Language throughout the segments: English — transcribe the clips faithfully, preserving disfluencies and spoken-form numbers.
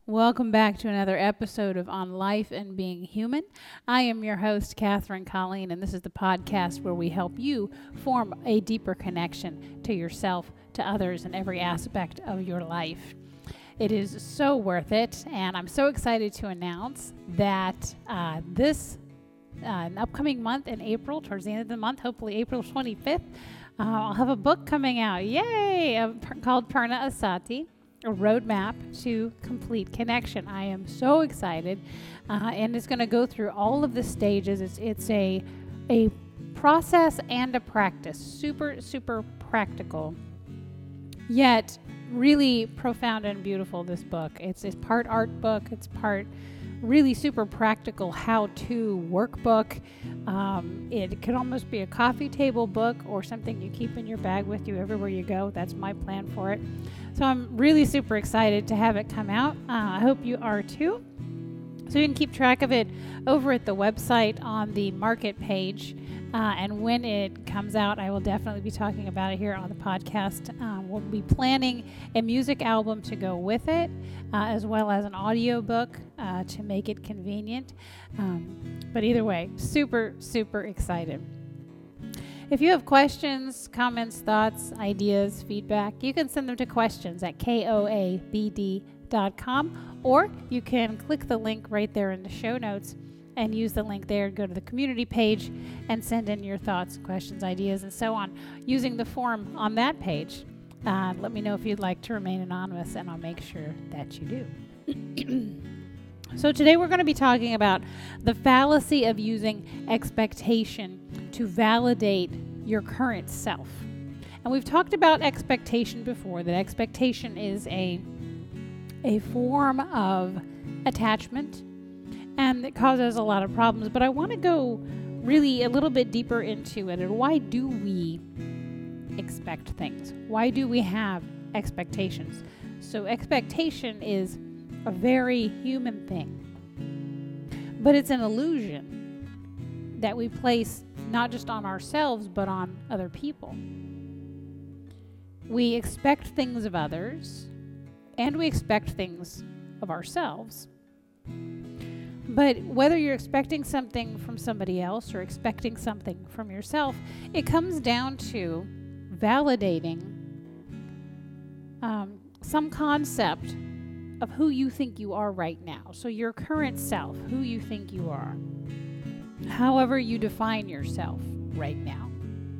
Welcome back to another episode of On Life and Being Human. I am your host, Catherine Colleen, and this is the podcast where we help you form a deeper connection to yourself, to others, and every aspect of your life. It is so worth it, and I'm so excited to announce that uh, this uh, an upcoming month in April, towards the end of the month, hopefully April twenty-fifth, uh, I'll have a book coming out, yay, uh, p- called Purna Asati, A Roadmap to Complete Connection. I am so excited, uh, and it's going to go through all of the stages. It's it's a a process and a practice, super super practical, yet really profound and beautiful. This book, it's it's part art book, it's part really super practical how-to workbook. Um, it could almost be a coffee table book or something you keep in your bag with you everywhere you go. That's my plan for it. So I'm really super excited to have it come out. Uh, I hope you are too. So you can keep track of it over at the website on the market page. Uh, and when it comes out, I will definitely be talking about it here on the podcast. Uh, we'll be planning a music album to go with it, uh, as well as an audio book uh, to make it convenient. Um, but either way, super, super excited. If you have questions, comments, thoughts, ideas, feedback, you can send them to questions at K O A B D dot com, or you can click the link right there in the show notes and use the link there, go to the community page, and send in your thoughts, questions, ideas, and so on using the form on that page. Uh, let me know if you'd like to remain anonymous, and I'll make sure that you do. So today we're going to be talking about the fallacy of using expectation to validate your current self. And we've talked about expectation before, that expectation is a, a form of attachment, and it causes a lot of problems. But I want to go really a little bit deeper into it. And why do we expect things? Why do we have expectations? So expectation is a very human thing, but it's an illusion that we place not just on ourselves, but on other people. We expect things of others, and we expect things of ourselves. But whether you're expecting something from somebody else or expecting something from yourself, it comes down to validating um, some concept of who you think you are right now. So your current self, who you think you are, however you define yourself right now.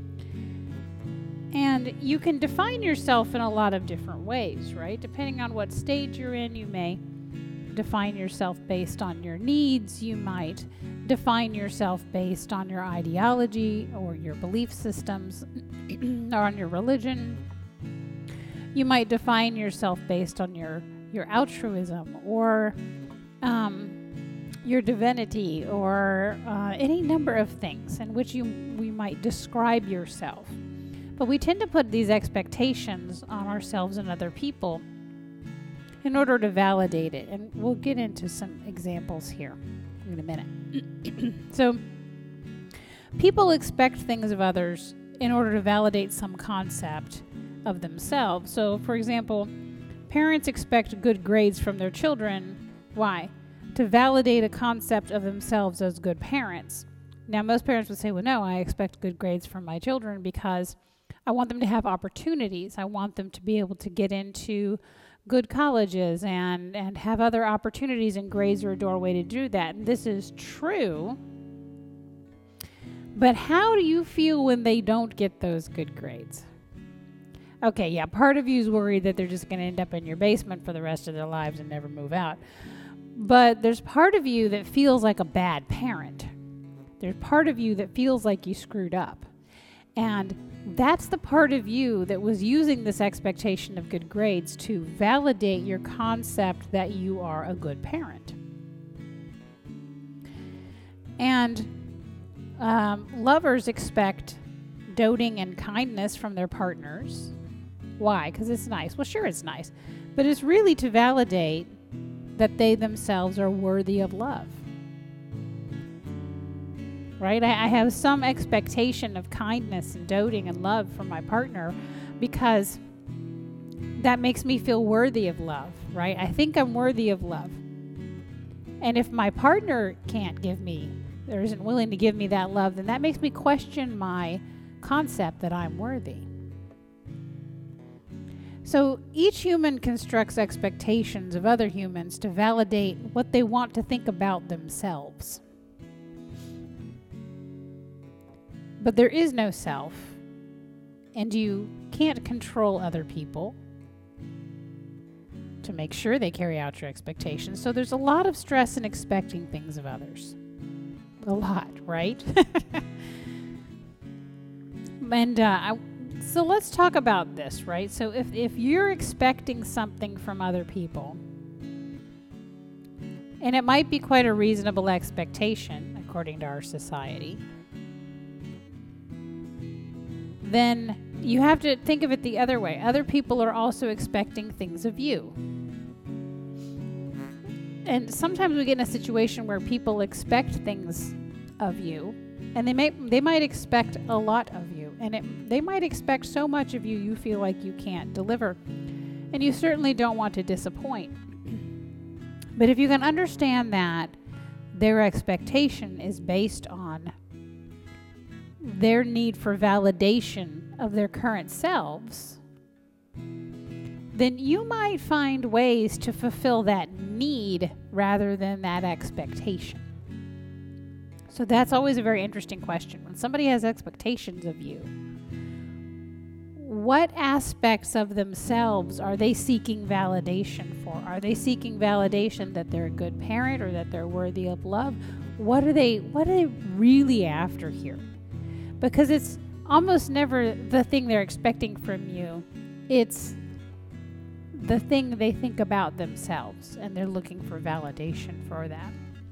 And you can define yourself in a lot of different ways, right? Depending on what stage you're in, you may define yourself based on your needs. You might define yourself based on your ideology or your belief systems or on your religion. You might define yourself based on your, your altruism or um, your divinity or uh, any number of things in which you we might describe yourself. But we tend to put these expectations on ourselves and other people in order to validate it. And we'll get into some examples here in a minute. So people expect things of others in order to validate some concept of themselves. So, for example, parents expect good grades from their children. Why? To validate a concept of themselves as good parents. Now, most parents would say, well, no, I expect good grades from my children because I want them to have opportunities. I want them to be able to get into good colleges and, and have other opportunities, and grades are a doorway to do that. And this is true. But how do you feel when they don't get those good grades? Okay, yeah, part of you is worried that they're just going to end up in your basement for the rest of their lives and never move out. But there's part of you that feels like a bad parent. There's part of you that feels like you screwed up. And that's the part of you that was using this expectation of good grades to validate your concept that you are a good parent. And um, lovers expect doting and kindness from their partners. Why? Because it's nice. Well, sure, it's nice. But it's really to validate that they themselves are worthy of love. Right? I, I have some expectation of kindness and doting and love from my partner because that makes me feel worthy of love, right? I think I'm worthy of love. And if my partner can't give me, or isn't willing to give me that love, then that makes me question my concept that I'm worthy. So each human constructs expectations of other humans to validate what they want to think about themselves. But there is no self, and you can't control other people to make sure they carry out your expectations. So there's a lot of stress in expecting things of others. A lot, right? and uh, I, so let's talk about this, right? So if, if you're expecting something from other people, and it might be quite a reasonable expectation, according to our society, then you have to think of it the other way. Other people are also expecting things of you. And sometimes we get in a situation where people expect things of you, and they may they might expect a lot of you, and it, they might expect so much of you you feel like you can't deliver, and you certainly don't want to disappoint. But if you can understand that their expectation is based on their need for validation of their current selves, then you might find ways to fulfill that need rather than that expectation. So that's always a very interesting question. When somebody has expectations of you, what aspects of themselves are they seeking validation for? Are they seeking validation that they're a good parent or that they're worthy of love? What are they, what are they really after here? Because it's almost never the thing they're expecting from you. It's the thing they think about themselves, and they're looking for validation for that.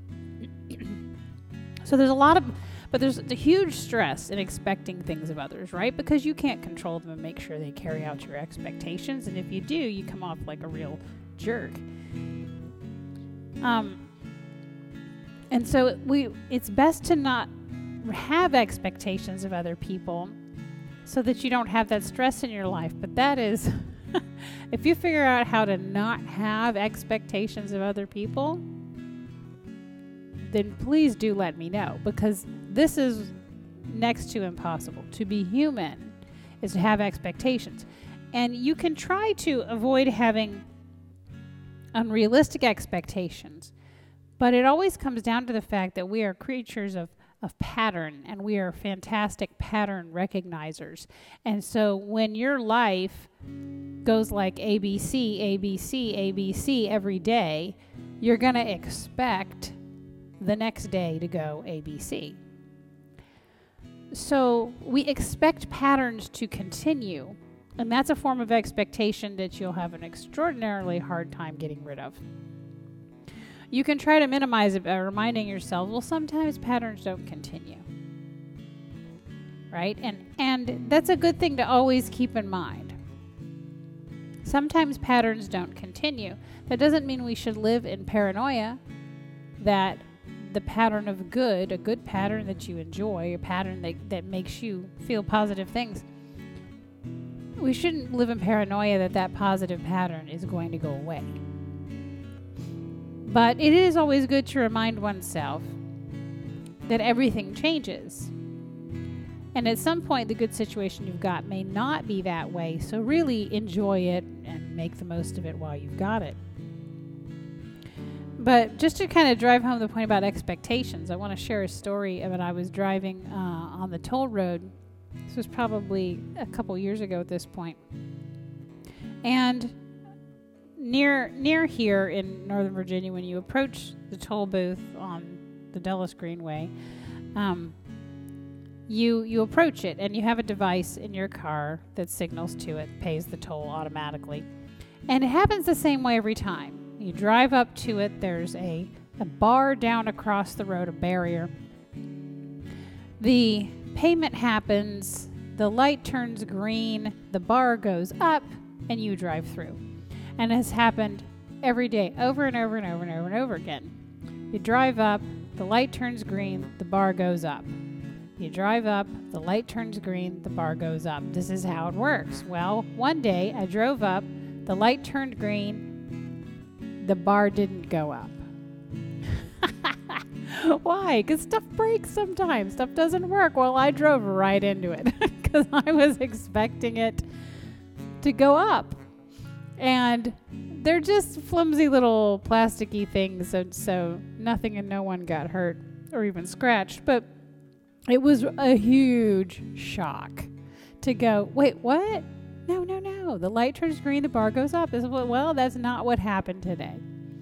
So there's a lot of, but there's a huge stress in expecting things of others, right? Because you can't control them and make sure they carry out your expectations. And if you do, you come off like a real jerk. Um, and so we, it's best to not have expectations of other people so that you don't have that stress in your life. But that is, if you figure out how to not have expectations of other people, then please do let me know, because this is next to impossible. To be human is to have expectations. And you can try to avoid having unrealistic expectations, but it always comes down to the fact that we are creatures of of pattern, and we are fantastic pattern recognizers. And so when your life goes like A B C, A B C, A B C every day, you're going to expect the next day to go A B C. So we expect patterns to continue, and that's a form of expectation that you'll have an extraordinarily hard time getting rid of. You can try to minimize it by reminding yourself, well, sometimes patterns don't continue, right? And and that's a good thing to always keep in mind. Sometimes patterns don't continue. That doesn't mean we should live in paranoia that the pattern of good, a good pattern that you enjoy, a pattern that, that makes you feel positive things, we shouldn't live in paranoia that that positive pattern is going to go away. But it is always good to remind oneself that everything changes. And at some point, the good situation you've got may not be that way. So really enjoy it and make the most of it while you've got it. But just to kind of drive home the point about expectations, I want to share a story of when I was driving uh, on the toll road. This was probably a couple years ago at this point. And Near near here in Northern Virginia, when you approach the toll booth on the Dulles Greenway, um, you you approach it, and you have a device in your car that signals to it, pays the toll automatically. And it happens the same way every time. You drive up to it, there's a, a bar down across the road, a barrier. The payment happens, the light turns green, the bar goes up, and you drive through. And it has happened every day, over and over and over and over and over again. You drive up, the light turns green, the bar goes up. You drive up, the light turns green, the bar goes up. This is how it works. Well, one day I drove up The light turned green. The bar didn't go up. Why? Because stuff breaks sometimes. Stuff doesn't work. Well, I drove right into it because I was expecting it to go up. And they're just flimsy little plasticky things, and so nothing and no one got hurt or even scratched. But it was a huge shock to go, wait, what? No, no, no. The light turns green, the bar goes up. Is what? Well, that's not what happened today.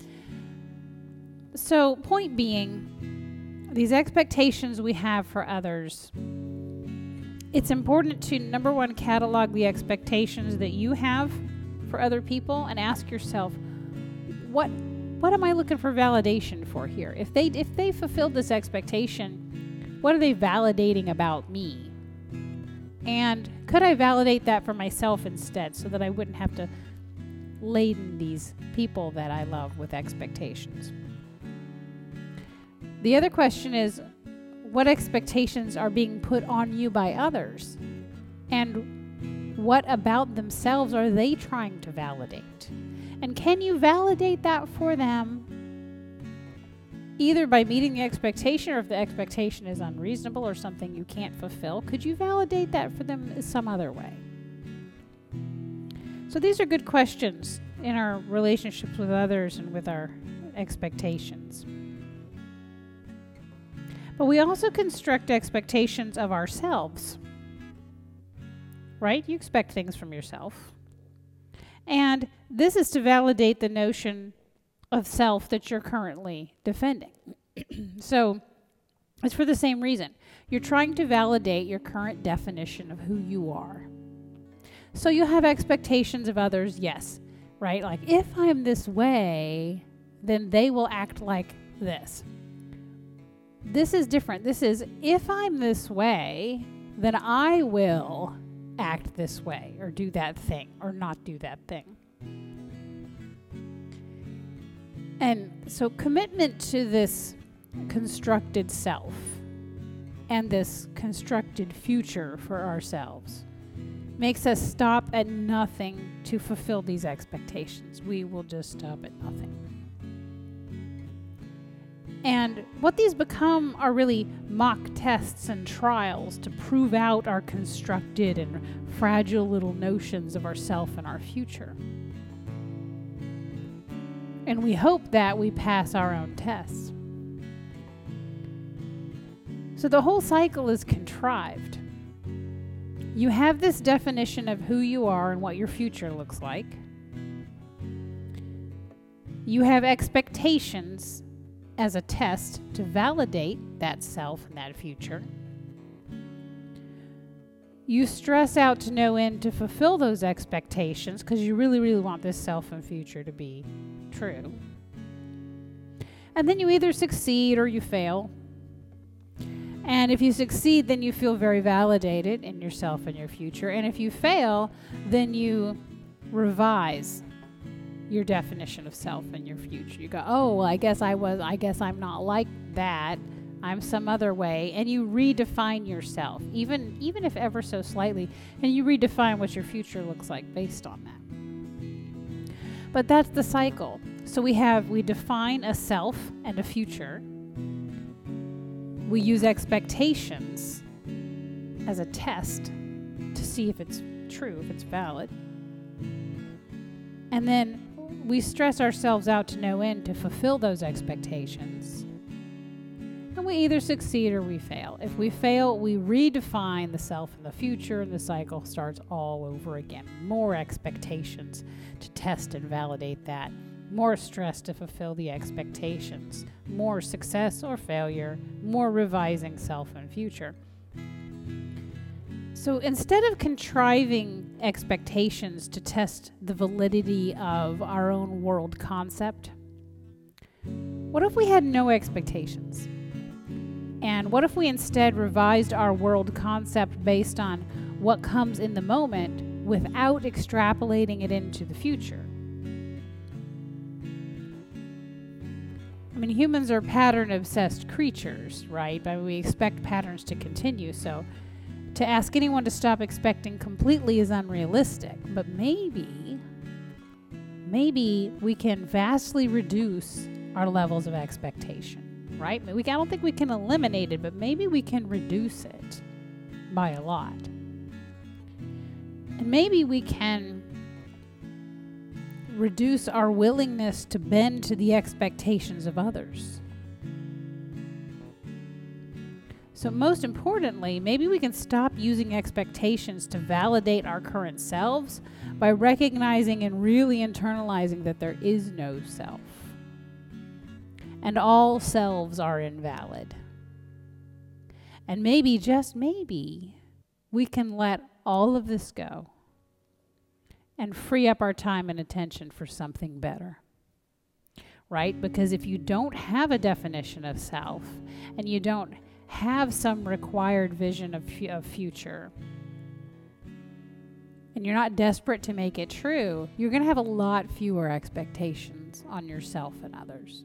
So, point being, these expectations we have for others, it's important to, number one, catalog the expectations that you have for other people and ask yourself, what what am I looking for validation for here? If they if they fulfilled this expectation, what are they validating about me? And could I validate that for myself instead so that I wouldn't have to laden these people that I love with expectations? The other question is, what expectations are being put on you by others? And what about themselves are they trying to validate? And can you validate that for them either by meeting the expectation, or if the expectation is unreasonable or something you can't fulfill, could you validate that for them some other way? So these are good questions in our relationships with others and with our expectations. But we also construct expectations of ourselves, right? You expect things from yourself. And this is to validate the notion of self that you're currently defending. So it's for the same reason. You're trying to validate your current definition of who you are. So you have expectations of others, yes, right? Like, if I'm this way, then they will act like this. This is different. This is, if I'm this way, then I will act this way or do that thing or not do that thing. And so commitment to this constructed self and this constructed future for ourselves makes us stop at nothing to fulfill these expectations. We will just stop at nothing. And what these become are really mock tests and trials to prove out our constructed and fragile little notions of ourself and our future. And we hope that we pass our own tests. So the whole cycle is contrived. You have this definition of who you are and what your future looks like. You have expectations as a test to validate that self and that future. You stress out to no end to fulfill those expectations because you really, really want this self and future to be true. And then you either succeed or you fail. And if you succeed, then you feel very validated in yourself and your future. And if you fail, then you revise your definition of self and your future. You go, oh, well, I guess I was, I guess I'm not like that. I'm some other way. And you redefine yourself, even, even if ever so slightly, and you redefine what your future looks like based on that. But that's the cycle. So we have, we define a self and a future. We use expectations as a test to see if it's true, if it's valid. And then we stress ourselves out to no end to fulfill those expectations. And we either succeed or we fail. If we fail, we redefine the self and the future, and the cycle starts all over again. More expectations to test and validate that. More stress to fulfill the expectations. More success or failure. More revising self and future. So instead of contriving expectations to test the validity of our own world concept, what if we had no expectations? And what if we instead revised our world concept based on what comes in the moment without extrapolating it into the future? I mean, humans are pattern-obsessed creatures, right? But we expect patterns to continue, so to ask anyone to stop expecting completely is unrealistic. But maybe maybe we can vastly reduce our levels of expectation, right? We, I don't think we can eliminate it, but maybe we can reduce it by a lot. And maybe we can reduce our willingness to bend to the expectations of others. So most importantly, maybe we can stop using expectations to validate our current selves by recognizing and really internalizing that there is no self. And all selves are invalid. And maybe, just maybe, we can let all of this go and free up our time and attention for something better. Right? Because if you don't have a definition of self and you don't have some required vision of, f- of future, and you're not desperate to make it true, you're going to have a lot fewer expectations on yourself and others.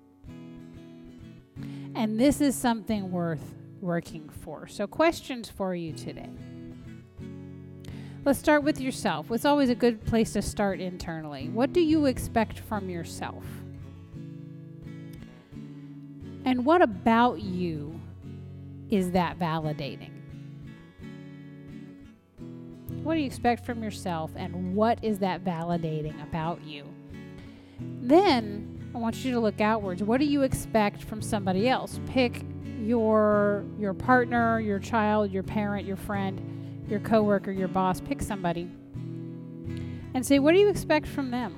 And this is something worth working for. So questions for you today. Let's start with yourself. It's always a good place to start internally. What do you expect from yourself? And what about you is that validating? What do you expect from yourself, and what is that validating about you? Then I want you to look outwards. What do you expect from somebody else? Pick your your partner, your child, your parent, your friend, your coworker, your boss. Pick somebody and say, what do you expect from them?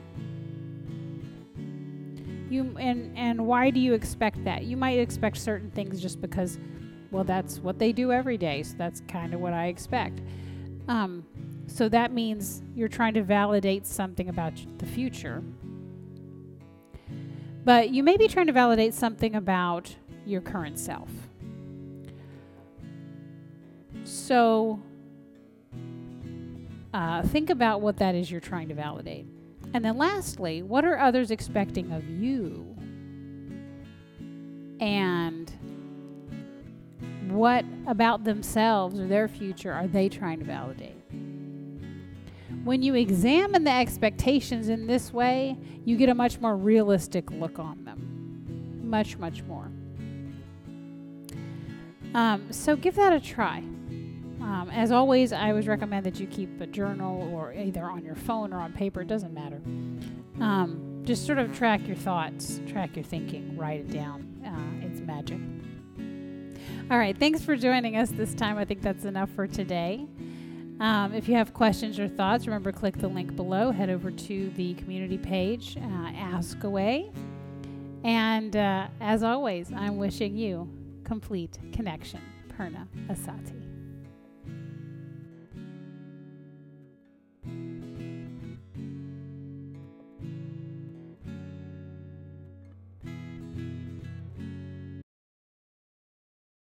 You and and why do you expect that? You might expect certain things just because, well, that's what they do every day, so that's kind of what I expect. Um, so that means you're trying to validate something about the future. But you may be trying to validate something about your current self. So uh, think about what that is you're trying to validate. And then lastly, what are others expecting of you? And what about themselves or their future are they trying to validate? When you examine the expectations in this way, you get a much more realistic look on them. Much, much more. Um, so give that a try. Um, as always, I always recommend that you keep a journal, or either on your phone or on paper. It doesn't matter. Um, just sort of track your thoughts, track your thinking, write it down. Uh, it's magic. All right, thanks for joining us this time. I think that's enough for today. Um, if you have questions or thoughts, remember, click the link below. Head over to the community page, uh, ask away. And uh, as always, I'm wishing you complete connection. Purna Asati.